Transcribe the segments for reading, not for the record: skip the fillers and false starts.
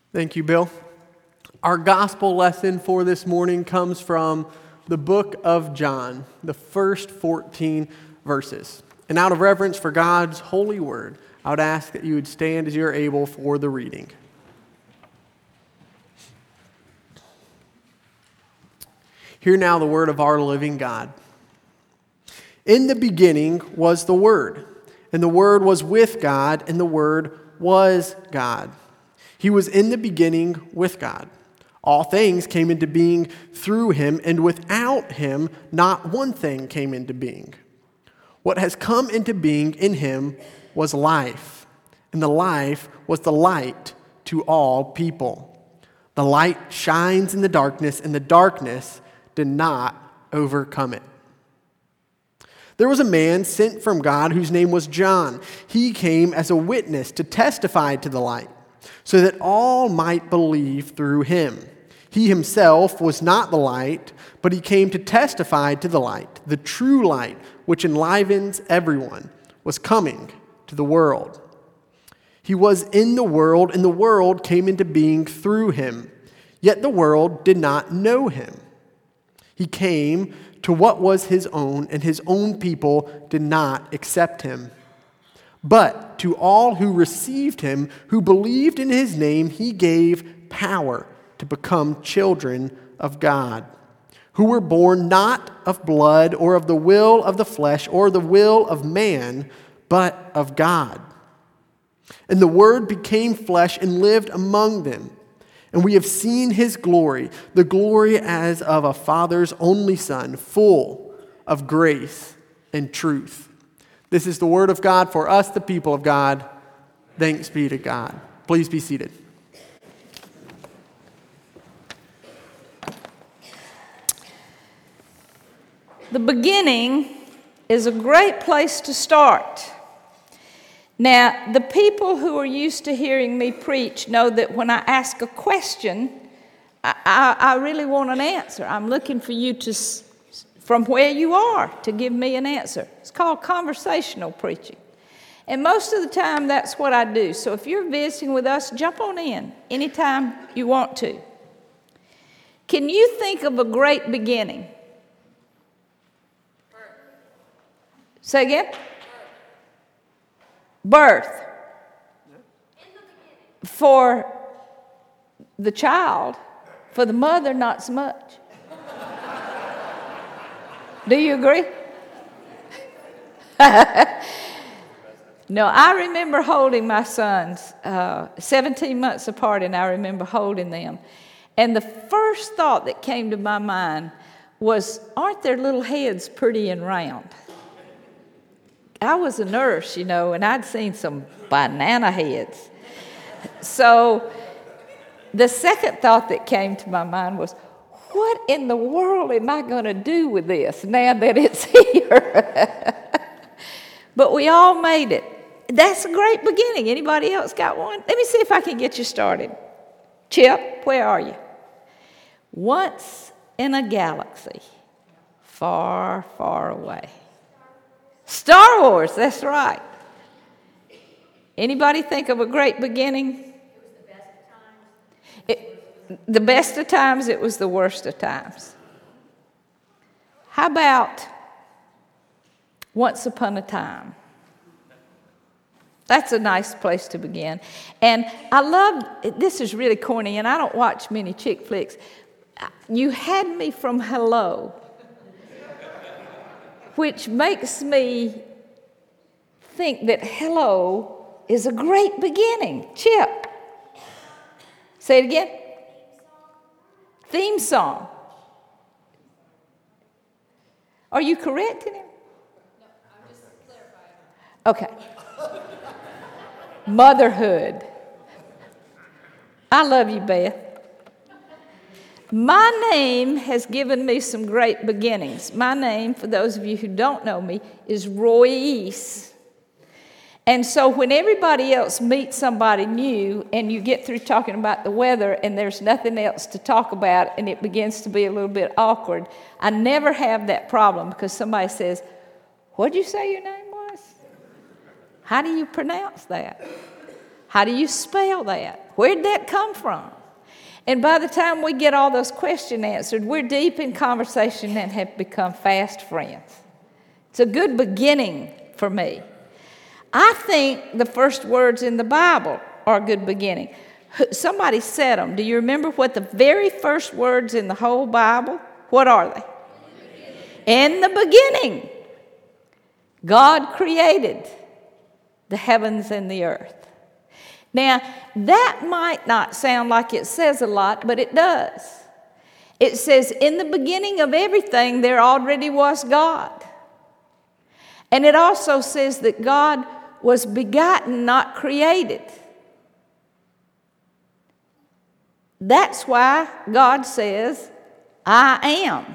Thank you, Bill. Our gospel lesson for this morning comes from the book of John, the first 14 verses. And out of reverence for God's holy word, I would ask that you would stand as you're able for the reading. Hear now the word of our living God. In the beginning was the Word, and the Word was with God, and the Word was God. He was in the beginning with God. All things came into being through him, and without him not one thing came into being. What has come into being in him was life, and the life was the light to all people. The light shines in the darkness, and the darkness did not overcome it. There was a man sent from God whose name was John. He came as a witness to testify to the light, so that all might believe through him. He himself was not the light, but he came to testify to the light. The true light, which enlivens everyone, was coming to the world. He was in the world, and the world came into being through him. Yet the world did not know him. He came to what was his own, and his own people did not accept him. But to all who received him, who believed in his name, he gave power to become children of God, who were born not of blood or of the will of the flesh or the will of man, but of God. And the Word became flesh and lived among them. And we have seen his glory, the glory as of a Father's only Son, full of grace and truth. This is the word of God for us, the people of God. Thanks be to God. Please be seated. The beginning is a great place to start. Now, the people who are used to hearing me preach know that when I ask a question, I really want an answer. I'm looking for you to, from where you are, to give me an answer. It's called conversational preaching. And most of the time, that's what I do. So if you're visiting with us, jump on in anytime you want to. Can you think of a great beginning? Say again? Birth. For the child, for the mother, not so much. Do you agree? No, I remember holding my sons 17 months apart, and I remember holding them. And the first thought that came to my mind was, aren't their little heads pretty and round? I was a nurse, and I'd seen some banana heads. So the second thought that came to my mind was, what in the world am I going to do with this now that it's here? But we all made it. That's a great beginning. Anybody else got one? Let me see if I can get you started. Chip, where are you? Once in a galaxy, far, far away. Star Wars, that's right. Anybody think of a great beginning? The best of times, it was the worst of times. How about Once Upon a Time? That's a nice place to begin. And I love, this is really corny, and I don't watch many chick flicks. You had me from Hello, which makes me think that hello is a great beginning. Chip. Say it again. Theme song. Are you correcting him? No, I'm just clarifying. Okay. Motherhood. I love you, Beth. My name has given me some great beginnings. My name, for those of you who don't know me, is Royce. And so when everybody else meets somebody new and you get through talking about the weather and there's nothing else to talk about and it begins to be a little bit awkward, I never have that problem because somebody says, "What'd you say your name was? How do you pronounce that?" How do you spell that? Where'd that come from? And by the time we get all those questions answered, we're deep in conversation and have become fast friends. It's a good beginning for me. I think the first words in the Bible are a good beginning. Somebody said them. Do you remember what the very first words in the whole Bible? What are they? In the beginning, God created the heavens and the earth. Now, that might not sound like it says a lot, but it does. It says, in the beginning of everything, there already was God. And it also says that God was begotten, not created. That's why God says, I am.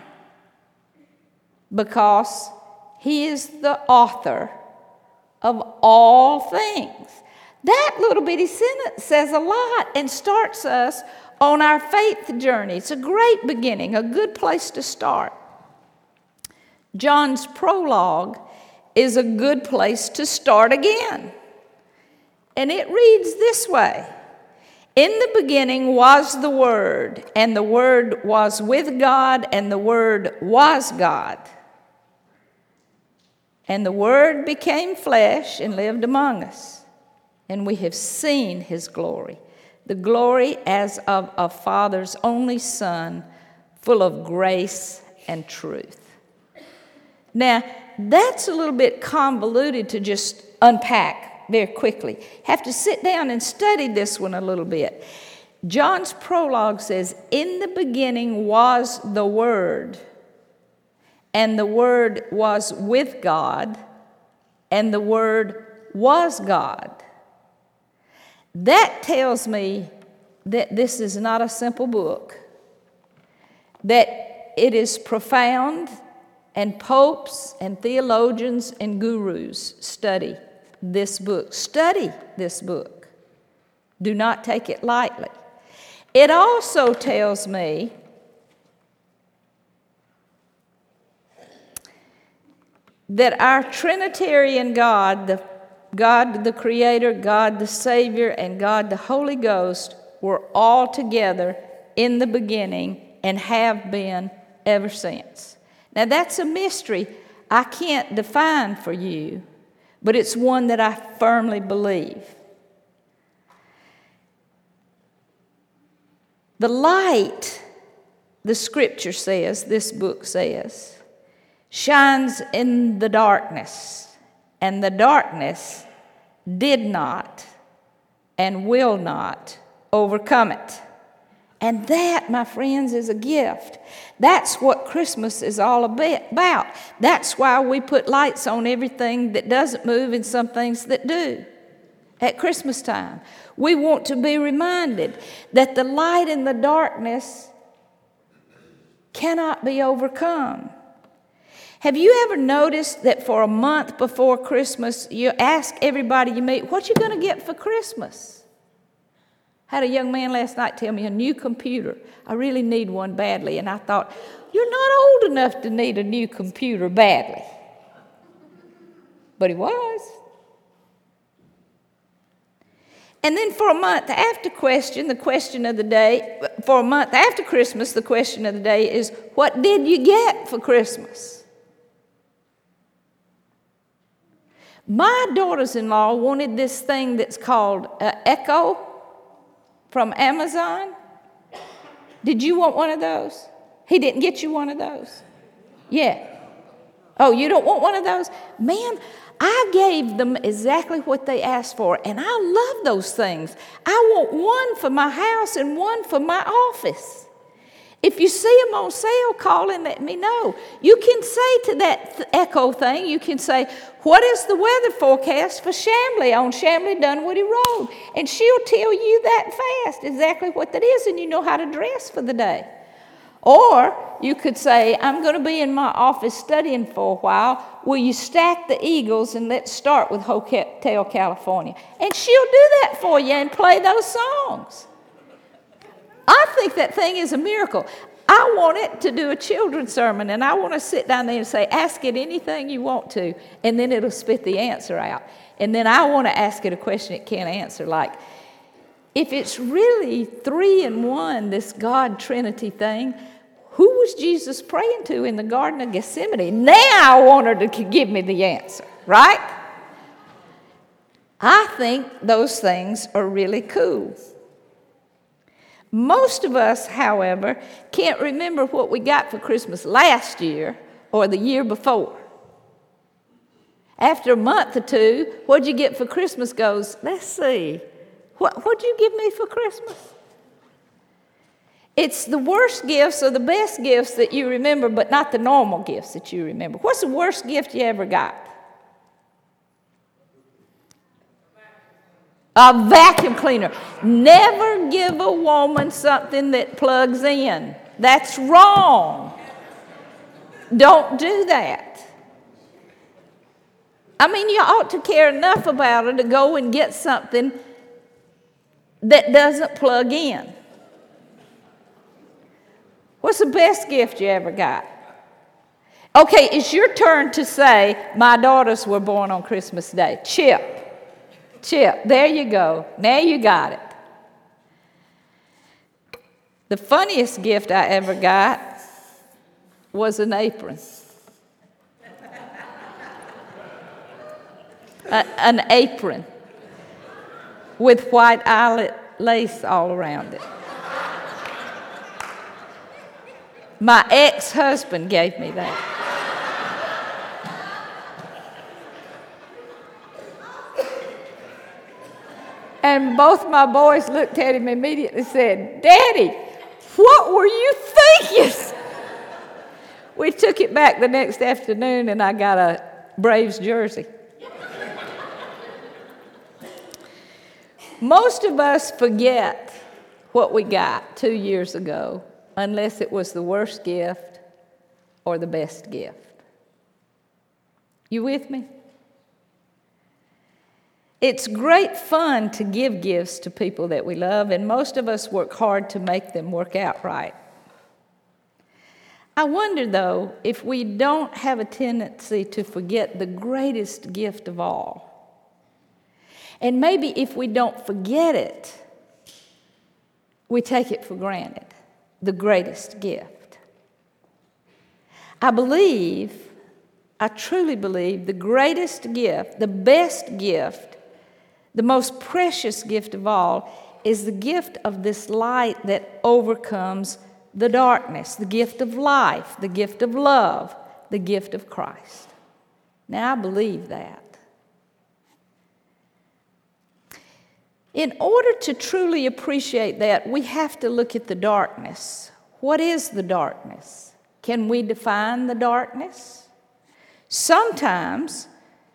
Because He is the author of all things. That little bitty sentence says a lot and starts us on our faith journey. It's a great beginning, a good place to start. John's prologue is a good place to start again. And it reads this way. In the beginning was the Word, and the Word was with God, and the Word was God. And the Word became flesh and lived among us. And we have seen His glory, the glory as of a Father's only Son, full of grace and truth. Now, that's a little bit convoluted to just unpack very quickly. Have to sit down and study this one a little bit. John's prologue says, in the beginning was the Word, and the Word was with God, and the Word was God. That tells me that this is not a simple book, that it is profound, and popes and theologians and gurus study this book. Study this book. Do not take it lightly. It also tells me that our Trinitarian God the Creator, God the Savior, and God the Holy Ghost were all together in the beginning and have been ever since. Now that's a mystery I can't define for you, but it's one that I firmly believe. The light, the Scripture says, this book says, shines in the darkness, and the darkness did not and will not overcome it. And that, my friends, is a gift. That's what Christmas is all about. That's why we put lights on everything that doesn't move and some things that do at Christmas time. We want to be reminded that the light in the darkness cannot be overcome. Have you ever noticed that for a month before Christmas, you ask everybody you meet, what you going to get for Christmas? I had a young man last night tell me a new computer. I really need one badly. And I thought, you're not old enough to need a new computer badly. But he was. And then for a month after the question of the day, for a month after Christmas, the question of the day is, what did you get for Christmas? My daughters-in-law wanted this thing that's called Echo from Amazon. Did you want one of those? He didn't get you one of those? Yeah. Oh, you don't want one of those? Man, I gave them exactly what they asked for, and I love those things. I want one for my house and one for my office. If you see them on sale, call and let me know. You can say to that Echo thing, you can say, what is the weather forecast for Chamblee on Chamblee Dunwoody Road? And she'll tell you that fast exactly what that is, and you know how to dress for the day. Or you could say, I'm going to be in my office studying for a while. Will you stack the Eagles and let's start with Hotel California? And she'll do that for you and play those songs. I think that thing is a miracle. I want it to do a children's sermon, and I want to sit down there and say, ask it anything you want to, and then it'll spit the answer out. And then I want to ask it a question it can't answer, like, if it's really 3 in 1, this God Trinity thing, who was Jesus praying to in the Garden of Gethsemane? Now I want her to give me the answer, right? I think those things are really cool. Most of us, however, can't remember what we got for Christmas last year or the year before. After a month or two, what'd you get for Christmas goes, let's see, what'd you give me for Christmas? It's the worst gifts or the best gifts that you remember, but not the normal gifts that you remember. What's the worst gift you ever got? A vacuum cleaner. Never give a woman something that plugs in. That's wrong. Don't do that. I mean, you ought to care enough about her to go and get something that doesn't plug in. What's the best gift you ever got? Okay, it's your turn to say, my daughters were born on Christmas Day. Chip, there you go. Now you got it. The funniest gift I ever got was an apron. An apron with white eyelet lace all around it. My ex-husband gave me that. And both my boys looked at him immediately and said, Daddy, what were you thinking? We took it back the next afternoon and I got a Braves jersey. Most of us forget what we got 2 years ago unless it was the worst gift or the best gift. You with me? It's great fun to give gifts to people that we love, and most of us work hard to make them work out right. I wonder, though, if we don't have a tendency to forget the greatest gift of all. And maybe if we don't forget it, we take it for granted, the greatest gift. I truly believe the greatest gift, the best gift, the most precious gift of all is the gift of this light that overcomes the darkness, the gift of life, the gift of love, the gift of Christ. Now, I believe that. In order to truly appreciate that, we have to look at the darkness. What is the darkness? Can we define the darkness? Sometimes,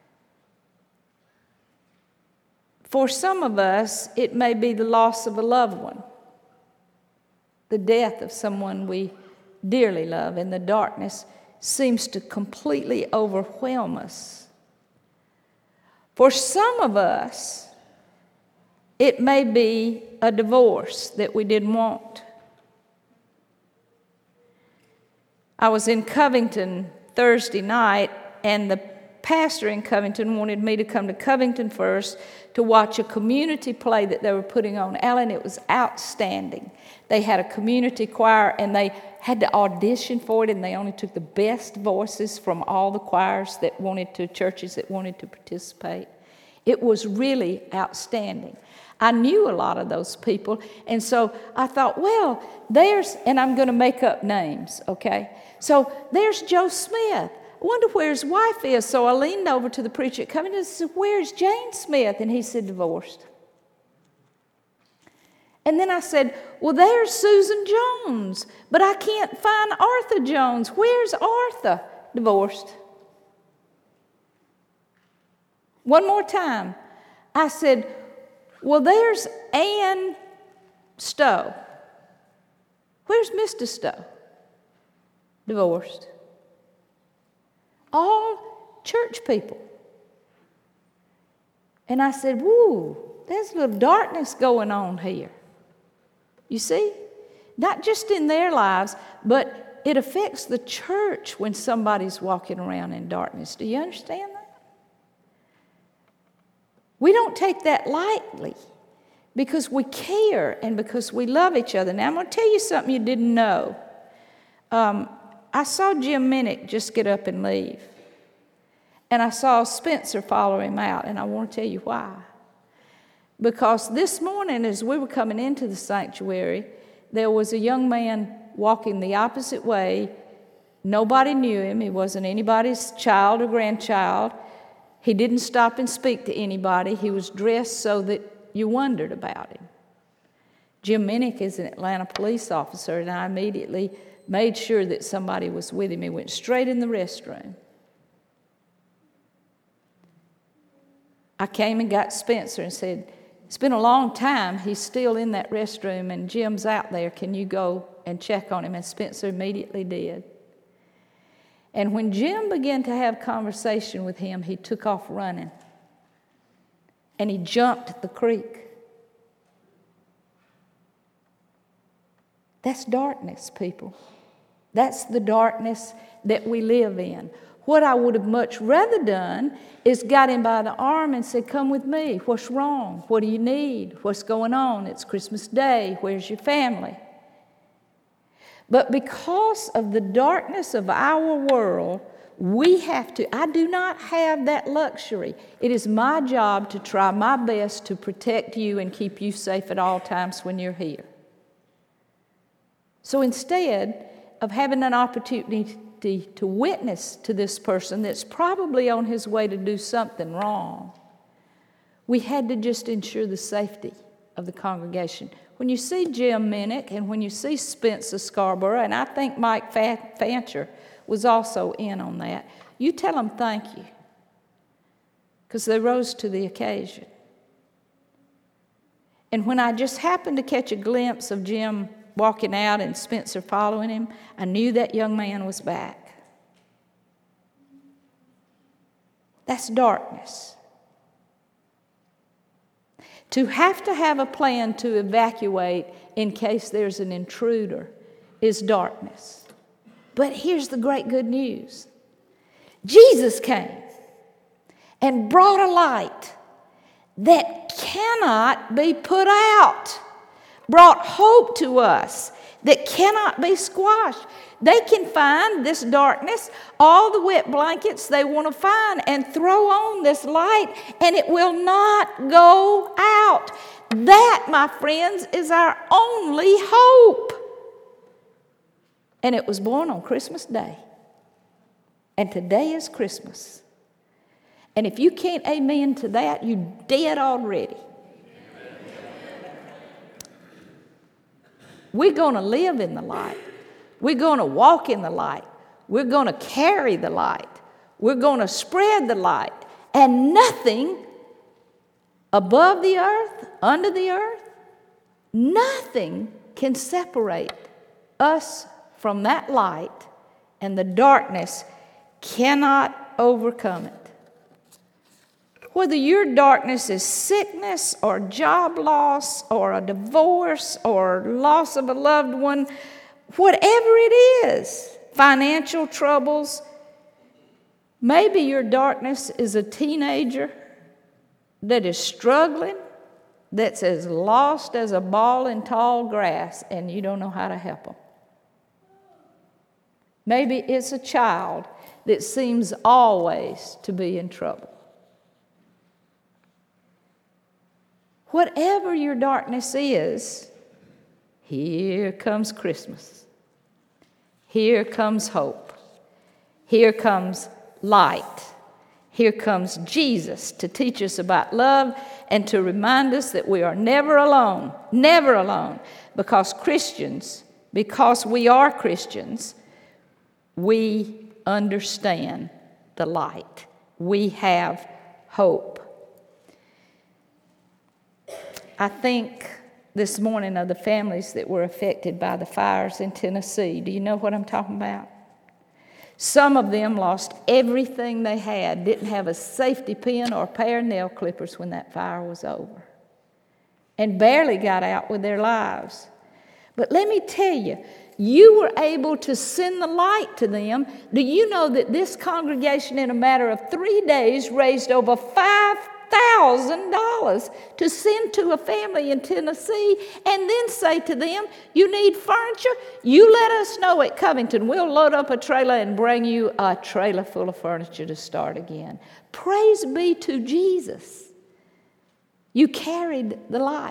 for some of us, it may be the loss of a loved one, the death of someone we dearly love, and the darkness seems to completely overwhelm us. For some of us, it may be a divorce that we didn't want. I was in Covington Thursday night, and the pastor in Covington wanted me to come to Covington first to watch a community play that they were putting on. Alan, it was outstanding. They had a community choir, and they had to audition for it, and they only took the best voices from all the choirs churches that wanted to participate. It was really outstanding. I knew a lot of those people, and so I thought, well, and I'm going to make up names, okay? So there's Joe Smith. I wonder where his wife is. So I leaned over to the preacher at Covington and said, where's Jane Smith? And he said, divorced. And then I said, well, there's Susan Jones, but I can't find Arthur Jones. Where's Arthur? Divorced. One more time. I said, well, there's Ann Stowe. Where's Mr. Stowe? Divorced. All church people. And I said, woo, there's a little darkness going on here. You see? Not just in their lives, but it affects the church when somebody's walking around in darkness. Do you understand that? We don't take that lightly because we care and because we love each other. Now, I'm going to tell you something you didn't know. I saw Jim Minnick just get up and leave. And I saw Spencer follow him out, and I want to tell you why. Because this morning, as we were coming into the sanctuary, there was a young man walking the opposite way. Nobody knew him. He wasn't anybody's child or grandchild. He didn't stop and speak to anybody. He was dressed so that you wondered about him. Jim Minnick is an Atlanta police officer, and I immediately made sure that somebody was with him. He went straight in the restroom. I came and got Spencer and said, it's been a long time. He's still in that restroom, and Jim's out there. Can you go and check on him? And Spencer immediately did. And when Jim began to have conversation with him, he took off running. And he jumped the creek. That's darkness, people. That's the darkness that we live in. What I would have much rather done is got him by the arm and said, come with me. What's wrong? What do you need? What's going on? It's Christmas Day. Where's your family? But because of the darkness of our world, I do not have that luxury. It is my job to try my best to protect you and keep you safe at all times when you're here. So instead of having an opportunity to witness to this person that's probably on his way to do something wrong, we had to just ensure the safety of the congregation. When you see Jim Minnick and when you see Spencer Scarborough, and I think Mike Fancher was also in on that, you tell them thank you because they rose to the occasion. And when I just happened to catch a glimpse of Jim walking out and Spencer following him, I knew that young man was back. That's darkness. To have a plan to evacuate in case there's an intruder is darkness. But here's the great good news. Jesus came and brought a light that cannot be put out. Brought hope to us that cannot be squashed. They can find this darkness, all the wet blankets they want to find, and throw on this light, and it will not go out. That, my friends, is our only hope. And it was born on Christmas Day. And today is Christmas. And if you can't amen to that, you're dead already. We're going to live in the light. We're going to walk in the light. We're going to carry the light. We're going to spread the light. And nothing above the earth, under the earth, nothing can separate us from that light, and the darkness cannot overcome it. Whether your darkness is sickness or job loss or a divorce or loss of a loved one, whatever it is, financial troubles, maybe your darkness is a teenager that is struggling, that's as lost as a ball in tall grass, and you don't know how to help them. Maybe it's a child that seems always to be in trouble. Whatever your darkness is, here comes Christmas. Here comes hope. Here comes light. Here comes Jesus to teach us about love and to remind us that we are never alone, because we are Christians, we understand the light. We have hope. I think this morning of the families that were affected by the fires in Tennessee. Do you know what I'm talking about? Some of them lost everything they had, didn't have a safety pin or a pair of nail clippers when that fire was over, and barely got out with their lives. But let me tell you, you were able to send the light to them. Do you know that this congregation, in a matter of 3 days, raised over $5,000 to send to a family in Tennessee, and then say to them, you need furniture? You let us know at Covington. We'll load up a trailer and bring you a trailer full of furniture to start again. Praise be to Jesus. You carried the light.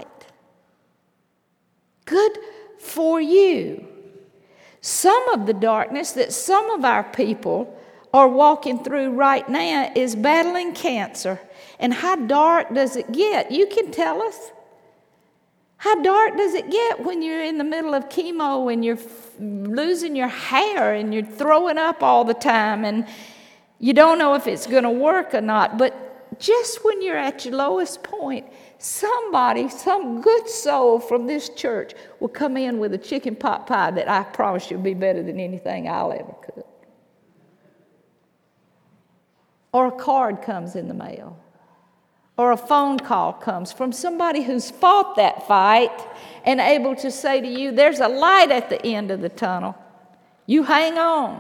Good for you. Some of the darkness that some of our people are walking through right now is battling cancer. And how dark does it get? You can tell us. How dark does it get when you're in the middle of chemo and you're losing your hair and you're throwing up all the time and you don't know if it's going to work or not? But just when you're at your lowest point, somebody, some good soul from this church will come in with a chicken pot pie that I promise you will be better than anything I'll ever cook. Or a card comes in the mail. Or a phone call comes from somebody who's fought that fight and able to say to you, there's a light at the end of the tunnel. You hang on.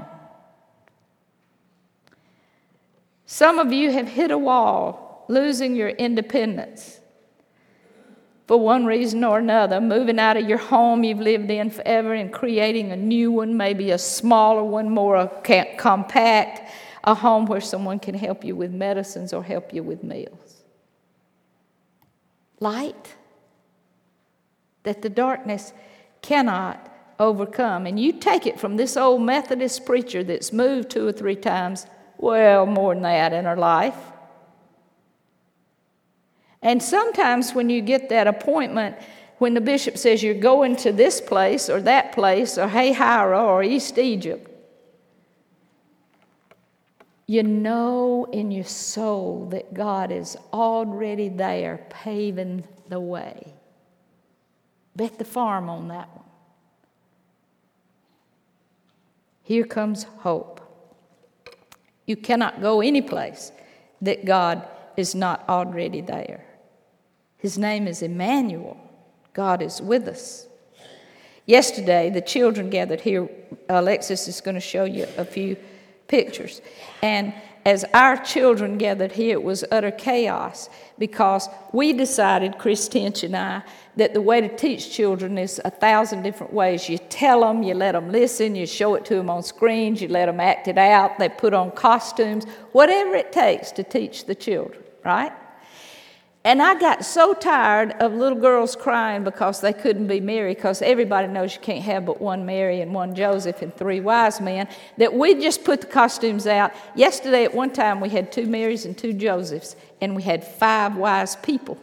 Some of you have hit a wall, losing your independence for one reason or another, moving out of your home you've lived in forever and creating a new one, maybe a smaller one, more compact, a home where someone can help you with medicines or help you with meals. Light that the darkness cannot overcome. And you take it from this old Methodist preacher that's moved 2 or 3 times, well, more than that in her life. And sometimes when you get that appointment, when the bishop says you're going to this place or that place or Hahira or East Egypt, you know in your soul that God is already there paving the way. Bet the farm on that one. Here comes hope. You cannot go any place that God is not already there. His name is Emmanuel. God is with us. Yesterday, the children gathered here. Alexis is going to show you a few pictures. And as our children gathered here, it was utter chaos because we decided, Chris Tench and I, that the way to teach children is 1,000 different ways. You tell them, you let them listen, you show it to them on screens, you let them act it out, they put on costumes, whatever it takes to teach the children, right? And I got so tired of little girls crying because they couldn't be Mary, because everybody knows you can't have but one Mary and one Joseph and 3 wise men, that we just put the costumes out. Yesterday at one time we had 2 Marys and 2 Josephs, and we had 5 wise people.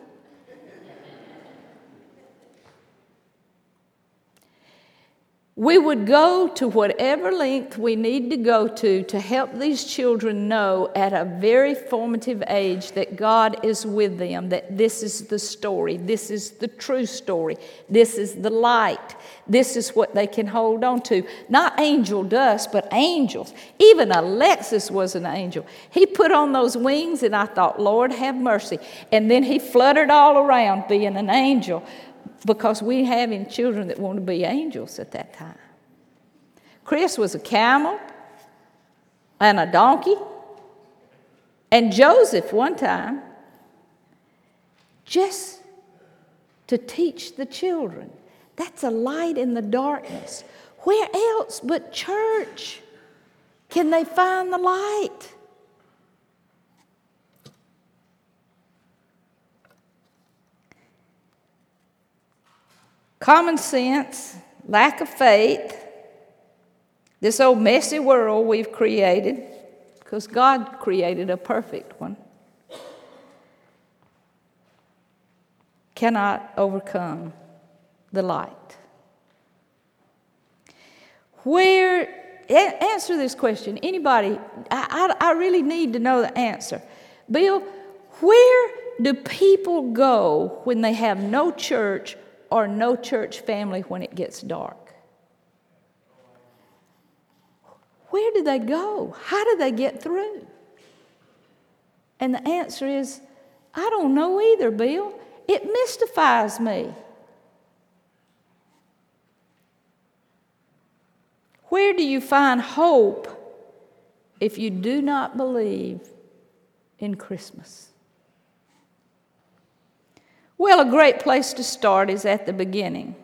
We would go to whatever length we need to go to help these children know at a very formative age that God is with them, that this is the story, this is the true story, this is the light, this is what they can hold on to. Not angel dust, but angels. Even Alexis was an angel. He put on those wings and I thought, Lord, have mercy. And then he fluttered all around being an angel, because we having children that want to be angels at that time. Chris was a camel and a donkey. And Joseph one time, just to teach the children. That's a light in the darkness. Where else but church can they find the light? Common sense, lack of faith, this old messy world we've created, because God created a perfect one, cannot overcome the light. Answer this question. Anybody, I really need to know the answer. Bill, where do people go when they have no church or no church family when it gets dark? Where do they go? How do they get through? And the answer is, I don't know either, Bill. It mystifies me. Where do you find hope if you do not believe in Christmas? Well, a great place to start is at the beginning.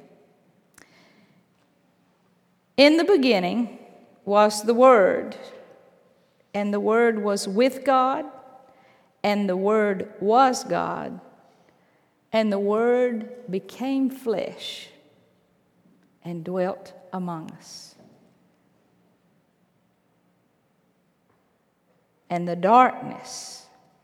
In the beginning was the Word, and the Word was with God, and the Word was God, and the Word became flesh and dwelt among us. And the darkness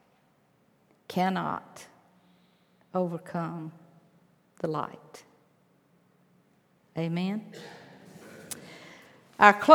cannot overcome the light. Amen. Our